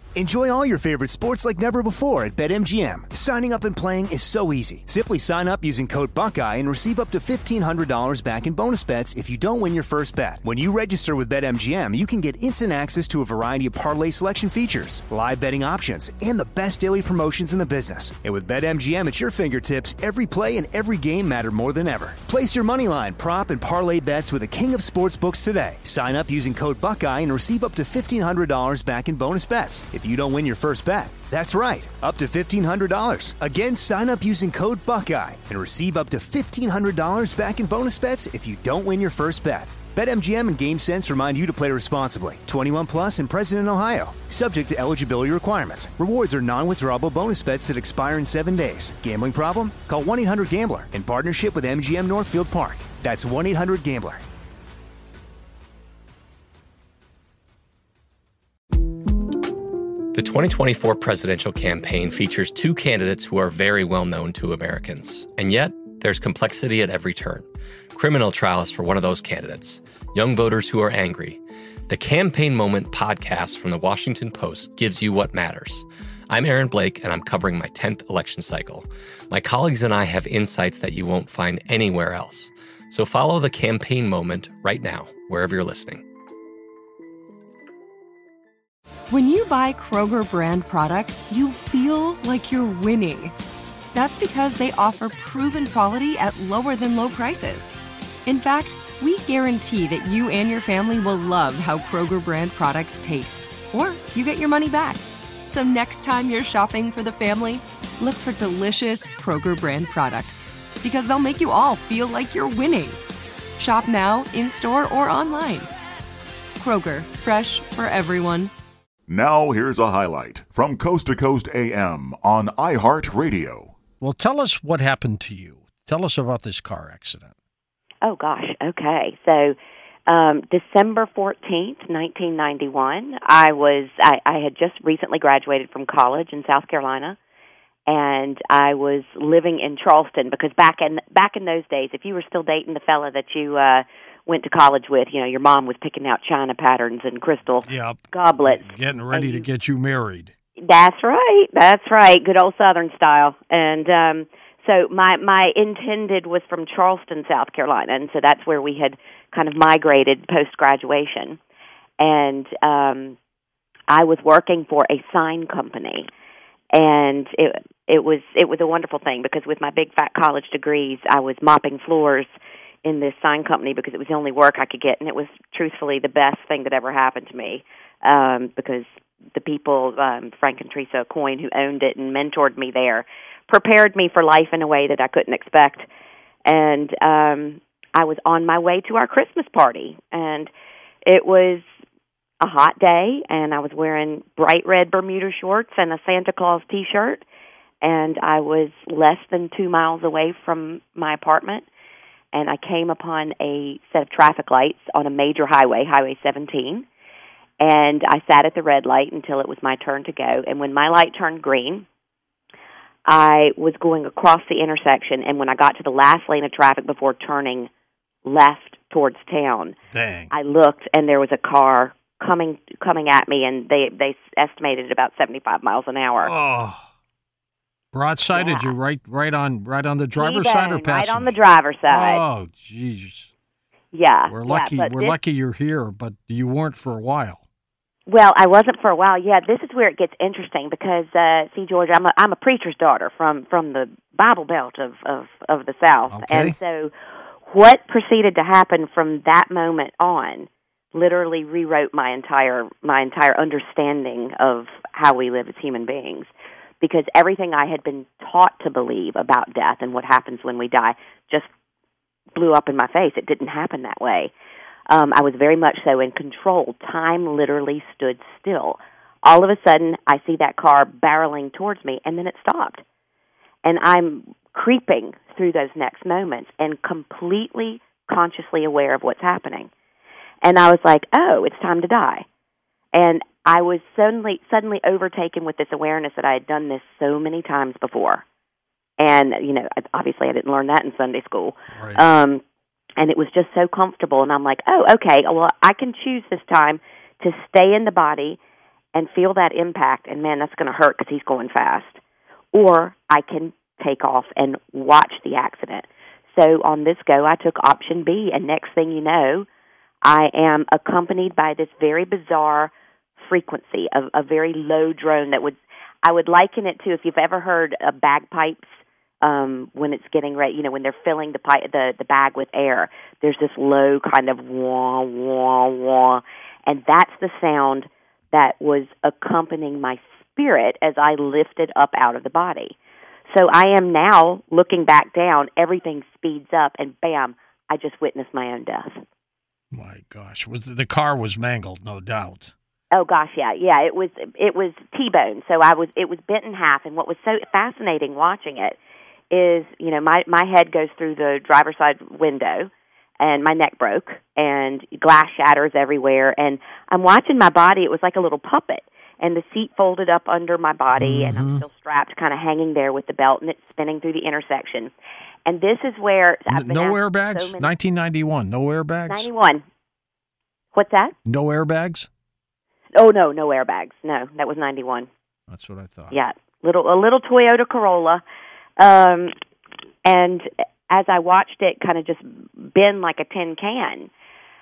Enjoy all your favorite sports like never before at BetMGM. Signing up and playing is so easy. Simply sign up using code Buckeye and receive up to $1,500 back in bonus bets if you don't win your first bet. When you register with BetMGM, you can get instant access to a variety of parlay selection features, live betting options, and the best daily promotions in the business. And with BetMGM at your fingertips, every play and every game matter more than ever. Place your moneyline, prop, and parlay bets with the king of sportsbooks today. Sign up using code Buckeye and receive up to $1,500 back in bonus bets if you don't win your first bet. That's right, up to $1,500. Again, sign up using code Buckeye and receive up to $1,500 back in bonus bets if you don't win your first bet. BetMGM and GameSense remind you to play responsibly. 21 plus and present in Ohio. Subject to eligibility requirements. Rewards are non-withdrawable bonus bets that expire in 7 days. Gambling problem? Call 1-800-GAMBLER in partnership with MGM Northfield Park. That's 1-800-GAMBLER. The 2024 presidential campaign features two candidates who are very well known to Americans. And yet, there's complexity at every turn. Criminal trials for one of those candidates. Young voters who are angry. The Campaign Moment podcast from the Washington Post gives you what matters. I'm Aaron Blake, and I'm covering my 10th election cycle. My colleagues and I have insights that you won't find anywhere else. So follow The Campaign Moment right now, wherever you're listening. When you buy Kroger brand products, you feel like you're winning. That's because they offer proven quality at lower than low prices. In fact, we guarantee that you and your family will love how Kroger brand products taste, or you get your money back. So next time you're shopping for the family, look for delicious Kroger brand products, because they'll make you all feel like you're winning. Shop now, in-store, or online. Kroger, fresh for everyone. Now here's a highlight from Coast to Coast AM on iHeartRadio. Well, tell us what happened to you. Tell us about this car accident. Oh, gosh. Okay. So December 14th, 1991, I had just recently graduated from college in South Carolina, and I was living in Charleston because back in those days, if you were still dating the fella that you went to college with, you know, your mom was picking out china patterns and crystal goblets. Getting ready to get you married. That's right. Good old Southern style. And so my intended was from Charleston, South Carolina, and so that's where we had kind of migrated post-graduation. And I was working for a sign company, and it was a wonderful thing because with my big fat college degrees, I was mopping floors in this sign company because it was the only work I could get, and it was truthfully the best thing that ever happened to me because the people, Frank and Teresa Coyne, who owned it and mentored me there, prepared me for life in a way that I couldn't expect. And I was on my way to our Christmas party, and it was a hot day, and I was wearing bright red Bermuda shorts and a Santa Claus T-shirt, and I was less than 2 miles away from my apartment, and I came upon a set of traffic lights on a major highway, Highway 17, and I sat at the red light until it was my turn to go. And when my light turned green, I was going across the intersection, and when I got to the last lane of traffic before turning left towards town, I looked, and there was a car coming at me, and they estimated about 75 miles an hour. Oh. Broadsided you right on the driver's side or passing? Right on the driver's side. Oh, jeez. Yeah. We're lucky. We're lucky you're here, but you weren't for a while. Well, I wasn't for a while. Yeah, this is where it gets interesting because, see, George, I'm a preacher's daughter from the Bible Belt of the South, okay. And so what proceeded to happen from that moment on literally rewrote my entire understanding of how we live as human beings. Because everything I had been taught to believe about death and what happens when we die just blew up in my face. It didn't happen that way. I was very much so in control. Time literally stood still. All of a sudden, I see that car barreling towards me, and then it stopped. And I'm creeping through those next moments and completely consciously aware of what's happening. And I was like, oh, it's time to die. And I was suddenly overtaken with this awareness that I had done this so many times before. And, you know, obviously I didn't learn that in Sunday school. Right. And it was just so comfortable. And I'm like, oh, okay, well, I can choose this time to stay in the body and feel that impact, and man, that's going to hurt because he's going fast. Or I can take off and watch the accident. So on this go, I took option B, and next thing you know, I am accompanied by this very bizarre frequency of a very low drone that I would liken it to if you've ever heard bagpipes when it's getting ready, when they're filling the bag with air. There's this low kind of wah, wah, wah, and that's the sound that was accompanying my spirit as I lifted up out of the body. So I am now looking back down, everything speeds up, and bam, I just witnessed my own death. My gosh, the car was mangled, no doubt. Oh gosh, yeah, it was T-bone. So it was bent in half, and what was so fascinating watching it is, my head goes through the driver's side window, and my neck broke, and glass shatters everywhere, and I'm watching my body. It was like a little puppet, and the seat folded up under my body, and I'm still strapped, kind of hanging there with the belt, and it's spinning through the intersection. And this is where no airbags. 1991, no airbags. 91. What's that? No airbags. Oh no airbags. No, that was 91. That's what I thought. Yeah, a little Toyota Corolla, and as I watched it kind of just bend like a tin can,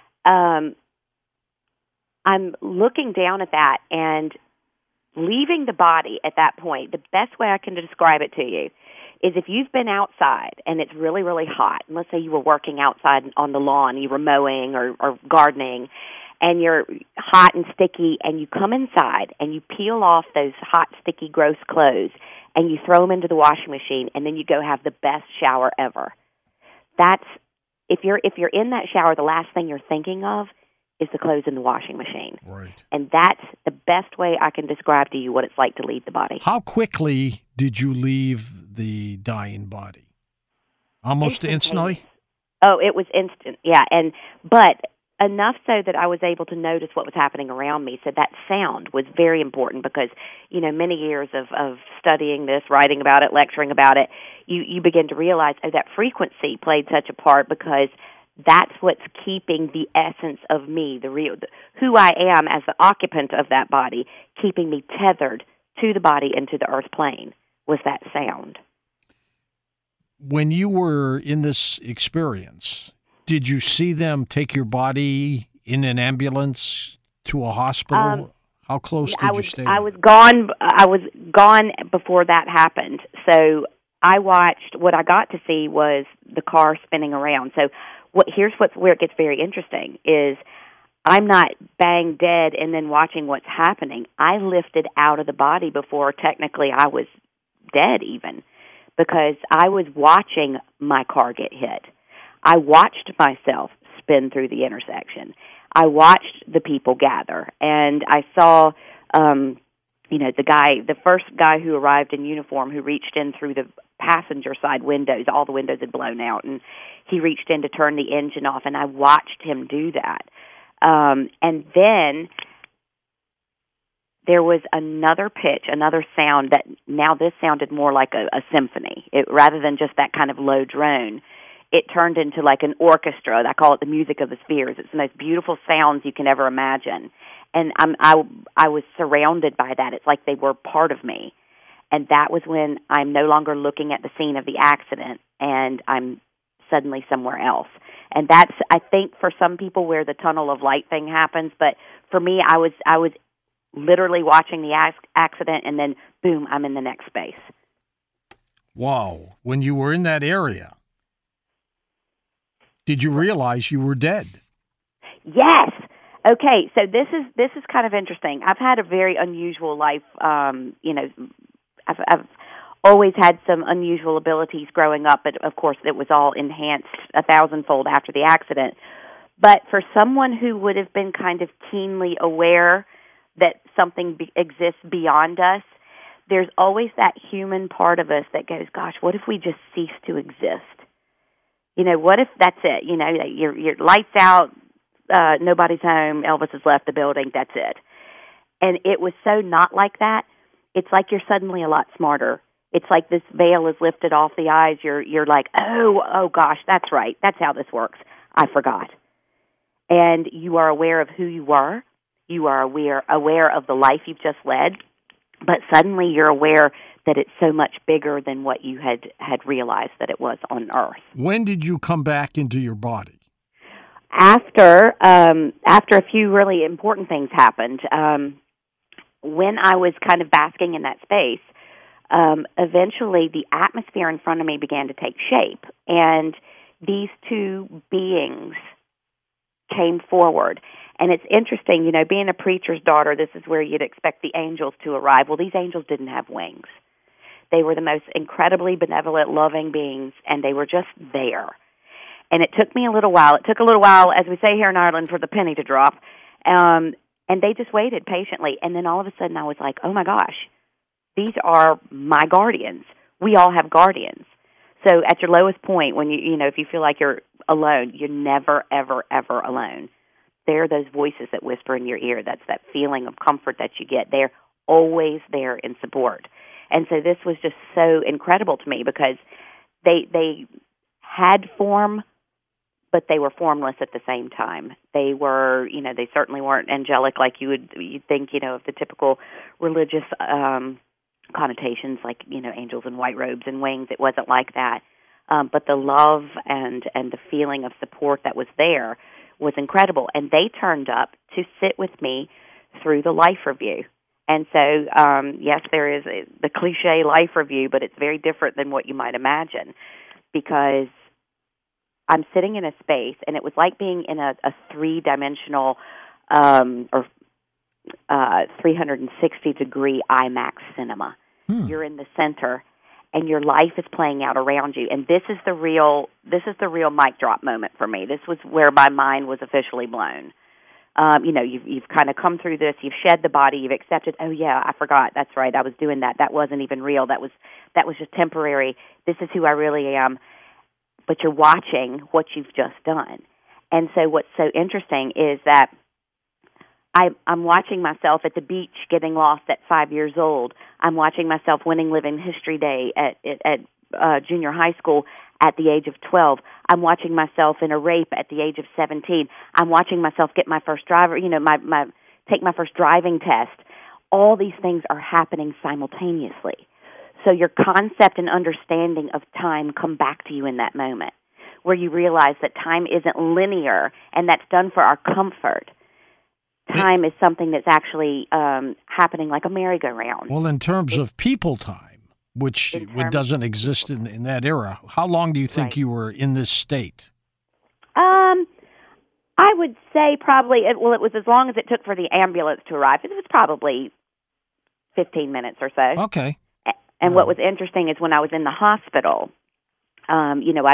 I'm looking down at that and leaving the body at that point. The best way I can describe it to you is if you've been outside and it's really, really hot, and let's say you were working outside on the lawn, you were mowing or gardening, and you're hot and sticky, and you come inside and you peel off those hot, sticky, gross clothes, and you throw them into the washing machine, and then you go have the best shower ever. That's if you're in that shower, the last thing you're thinking of is the clothes in the washing machine. Right. And that's the best way I can describe to you what it's like to leave the body. How quickly did you leave the dying body? Almost instantly? Oh, it was instant, yeah. But enough so that I was able to notice what was happening around me. So that sound was very important because, many years of studying this, writing about it, lecturing about it, you begin to realize, that frequency played such a part because that's what's keeping the essence of me, who I am as the occupant of that body, keeping me tethered to the body and to the earth plane, was that sound. When you were in this experience, did you see them take your body in an ambulance to a hospital? How close did you stay? I was gone before that happened. So I watched. What I got to see was the car spinning around. So here's where it gets very interesting is I'm not bang dead and then watching what's happening. I lifted out of the body before technically I was dead even, because I was watching my car get hit. I watched myself spin through the intersection. I watched the people gather, and I saw, the first guy who arrived in uniform who reached in through the passenger side windows. All the windows had blown out, and he reached in to turn the engine off, and I watched him do that. And then there was another pitch, another sound that now this sounded more like a symphony. Rather than just that kind of low drone, it turned into like an orchestra. I call it the music of the spheres. It's the most beautiful sounds you can ever imagine. And I was surrounded by that. It's like they were part of me. And that was when I'm no longer looking at the scene of the accident, and I'm suddenly somewhere else. And that's, I think, for some people where the tunnel of light thing happens. But for me, I was literally watching the accident, and then, boom, I'm in the next space. Wow. When you were in that area, did you realize you were dead? Yes. Okay, so this is kind of interesting. I've had a very unusual life. I've always had some unusual abilities growing up, but of course it was all enhanced 1,000-fold after the accident. But for someone who would have been kind of keenly aware that something exists beyond us, there's always that human part of us that goes, gosh, what if we just cease to exist? What if that's it? Your lights out, nobody's home, Elvis has left the building, that's it. And it was so not like that. It's like you're suddenly a lot smarter. It's like this veil is lifted off the eyes. You're like, oh gosh, that's right. That's how this works. I forgot. And you are aware of who you were, You are aware of the life you've just led, but suddenly you're aware that it's so much bigger than what you had realized that it was on Earth. When did you come back into your body? After a few really important things happened. When I was kind of basking in that space, eventually the atmosphere in front of me began to take shape, and these two beings came forward. And it's interesting, you know, being a preacher's daughter, this is where you'd expect the angels to arrive. Well, these angels didn't have wings. They were the most incredibly benevolent, loving beings, and they were just there. And it took me a little while. It took a little while, as we say here in Ireland, for the penny to drop. And they just waited patiently. And then all of a sudden I was like, oh, my gosh, these are my guardians. We all have guardians. So at your lowest point, when you know, if you feel like you're alone, you're never, ever, ever alone. There are those voices that whisper in your ear. That's that feeling of comfort that you get. They're always there in support. And so this was just so incredible to me because they had form, but they were formless at the same time. They were, you know, they certainly weren't angelic like you'd think, you know, of the typical religious connotations like, you know, angels in white robes and wings. It wasn't like that. But the love and the feeling of support that was there was incredible. And they turned up to sit with me through the life review. And so, yes, there is the cliche life review, but it's very different than what you might imagine because I'm sitting in a space, and it was like being in a three-dimensional or 360-degree IMAX cinema. You're in the center, and your life is playing out around you. And this is the real mic drop moment for me. This was where my mind was officially blown. You know, you've kind of come through this. You've shed the body. You've accepted. Oh yeah, I forgot. That's right. I was doing that. That wasn't even real. That was just temporary. This is who I really am. But you're watching what you've just done. And so what's so interesting is that I'm watching myself at the beach getting lost at 5 years old. I'm watching myself winning Living History Day at junior high school at the age of 12. I'm watching myself in a rape at the age of 17. I'm watching myself get my first take my first driving test. All these things are happening simultaneously. So your concept and understanding of time come back to you in that moment, where you realize that time isn't linear, and that's done for our comfort. Time is something that's actually happening like a merry-go-round. Well, in terms of people time, which doesn't exist in that era, how long do you think you were in this state? I would say probably, it was as long as it took for the ambulance to arrive. It was probably 15 minutes or so. Okay. And what was interesting is when I was in the hospital, you know,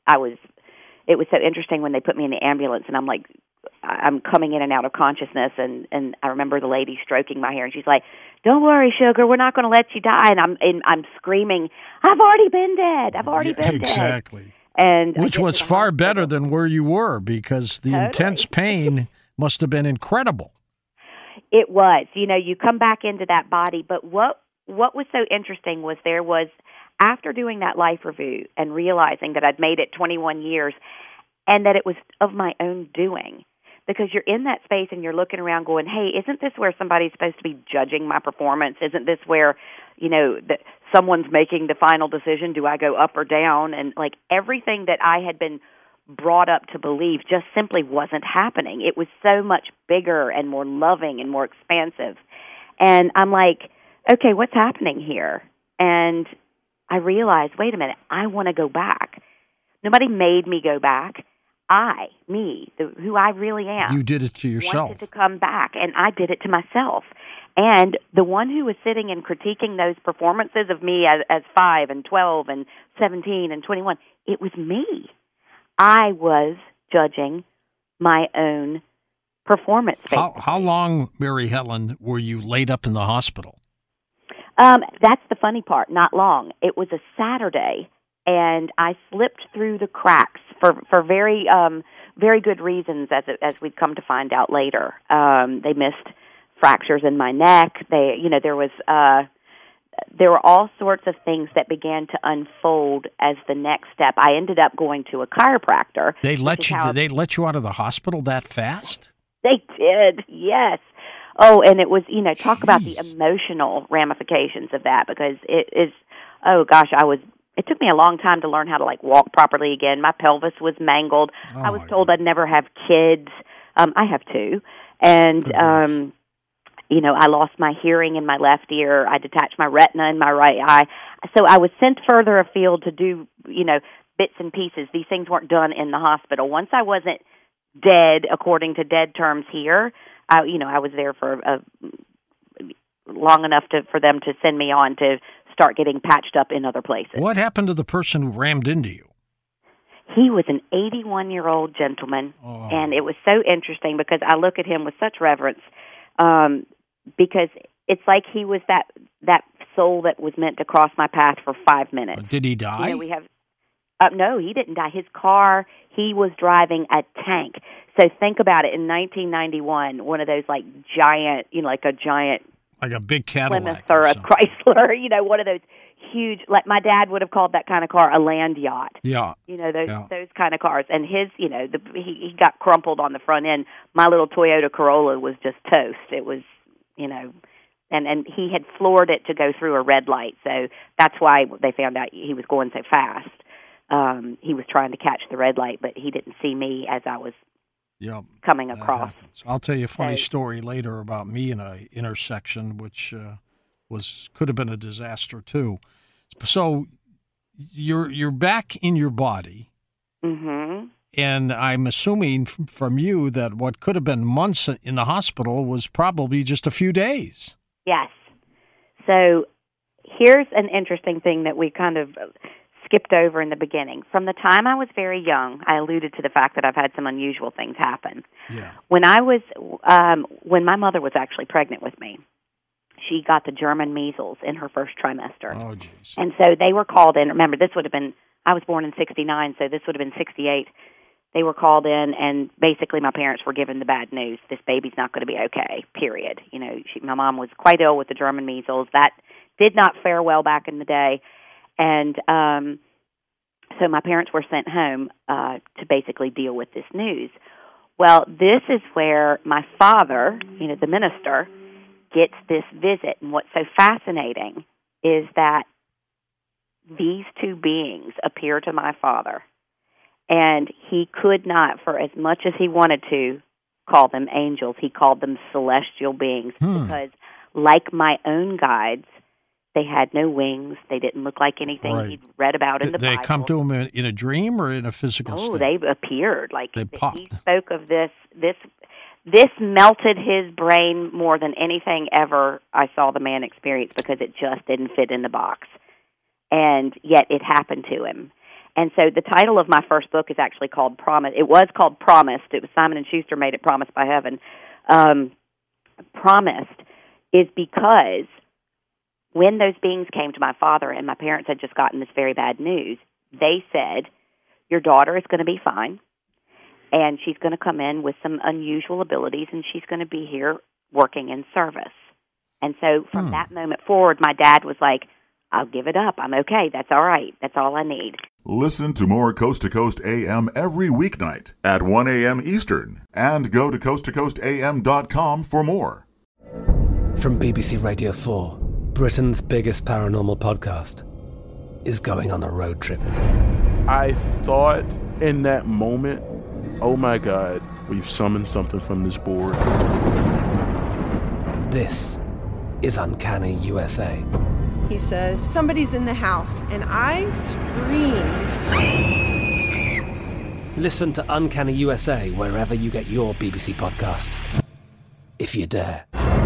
it was so interesting when they put me in the ambulance, and I'm coming in and out of consciousness, and I remember the lady stroking my hair, and she's like, "Don't worry, sugar, we're not going to let you die." And I'm screaming, "I've already been dead. I've already been dead." Exactly. And which was far better than where you were, because the intense pain must have been incredible. It was. You know, you come back into that body, but what was so interesting was after doing that life review and realizing that I'd made it 21 years and that it was of my own doing, because you're in that space and you're looking around going, hey, isn't this where somebody's supposed to be judging my performance? Isn't this where, you know, that someone's making the final decision? Do I go up or down? And like everything that I had been brought up to believe just simply wasn't happening. It was so much bigger and more loving and more expansive. And I'm like, okay, what's happening here? And I realized, wait a minute, I want to go back. Nobody made me go back. Who I really am. You did it to yourself. Wanted to come back, and I did it to myself. And the one who was sitting and critiquing those performances of me as 5 and 12 and 17 and 21, it was me. I was judging my own performance. How long, Mary Helen, were you laid up in the hospital? That's the funny part. Not long. It was a Saturday, and I slipped through the cracks for very very good reasons, as we'd come to find out later. They missed fractures in my neck. There were all sorts of things that began to unfold as the next step. I ended up going to a chiropractor. Did they let you out of the hospital that fast? They did, yes. Oh, and it was, talk about the emotional ramifications of that, because it is, oh gosh, it took me a long time to learn how to walk properly again. My pelvis was mangled. I was told I'd never have kids. I have two. And, I lost my hearing in my left ear. I detached my retina in my right eye. So I was sent further afield to do, bits and pieces. These things weren't done in the hospital. Once I wasn't dead, according to dead terms here, I was there for long enough for them to send me on to start getting patched up in other places. What happened to the person who rammed into you? He was an 81-year-old gentleman, and it was so interesting because I look at him with such reverence, because it's like he was that soul that was meant to cross my path for 5 minutes. Did he die? No, he didn't die. His car, he was driving a tank. So think about it. In 1991, one of those giant, like a big Cadillac Plymouth or a Chrysler, one of those huge, my dad would have called that kind of car a land yacht. Yeah. Those kind of cars. And his, he got crumpled on the front end. My little Toyota Corolla was just toast. It was, and he had floored it to go through a red light. So that's why they found out he was going so fast. He was trying to catch the red light, but he didn't see me as I was coming across. I'll tell you a funny story later about me in an intersection, which could have been a disaster too. So you're back in your body, and I'm assuming from you that what could have been months in the hospital was probably just a few days. Yes. So here's an interesting thing that we kind of skipped over in the beginning. From the time I was very young, I alluded to the fact that I've had some unusual things happen. Yeah. When my mother was actually pregnant with me, she got the German measles in her first trimester. Oh, jeez. And so they were called in. Remember, I was born in 1969, so this would have been 1968. They were called in, and basically my parents were given the bad news. This baby's not going to be okay, period. My mom was quite ill with the German measles. That did not fare well back in the day. And so my parents were sent home to basically deal with this news. Well, this is where my father, the minister, gets this visit. And what's so fascinating is that these two beings appear to my father. And he could not, for as much as he wanted to, call them angels. He called them celestial beings because, like my own guides, they had no wings. They didn't look like anything he'd read about in the Bible. Did they come to him in a dream or in a physical state? Oh, they appeared. They popped. He spoke of this. This melted his brain more than anything ever I saw the man experience, because it just didn't fit in the box. And yet it happened to him. And so the title of my first book is actually called Promise. It was called Promised. It was Simon & Schuster made it Promised by Heaven. Promised is because when those beings came to my father and my parents had just gotten this very bad news, they said, your daughter is going to be fine, and she's going to come in with some unusual abilities, and she's going to be here working in service. And so from that moment forward, my dad was like, I'll give it up. I'm okay. That's all right. That's all I need. Listen to more Coast to Coast AM every weeknight at 1 a.m. Eastern, and go to coasttocoastam.com for more. From BBC Radio 4, Britain's biggest paranormal podcast is going on a road trip. I thought in that moment, oh my God, we've summoned something from this board. This is Uncanny USA. He says, somebody's in the house, and I screamed. Listen to Uncanny USA wherever you get your BBC podcasts, if you dare.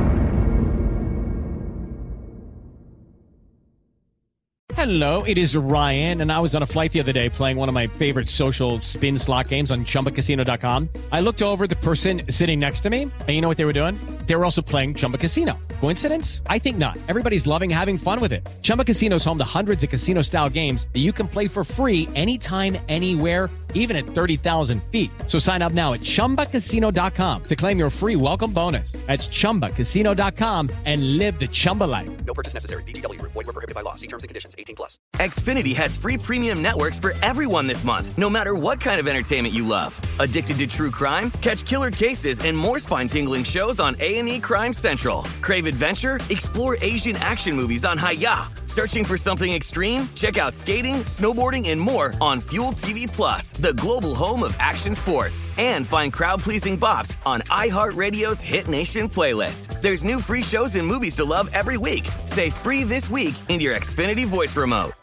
Hello, it is Ryan, and I was on a flight the other day playing one of my favorite social spin slot games on ChumbaCasino.com. I looked over at the person sitting next to me, and you know what they were doing? They were also playing Chumba Casino. Coincidence? I think not. Everybody's loving having fun with it. Chumba Casino is home to hundreds of casino-style games that you can play for free anytime, anywhere, even at 30,000 feet. So sign up now at ChumbaCasino.com to claim your free welcome bonus. That's ChumbaCasino.com and live the Chumba life. No purchase necessary. VGW. Void where prohibited by law. See terms and conditions. 18+. Xfinity has free premium networks for everyone this month, no matter what kind of entertainment you love. Addicted to true crime? Catch killer cases and more spine-tingling shows on A&E Crime Central. Crave adventure? Explore Asian action movies on Hi-YAH. Searching for something extreme? Check out skating, snowboarding, and more on Fuel TV Plus, the global home of action sports. And find crowd-pleasing bops on iHeartRadio's Hit Nation playlist. There's new free shows and movies to love every week. Say free this week in your Xfinity voice remote.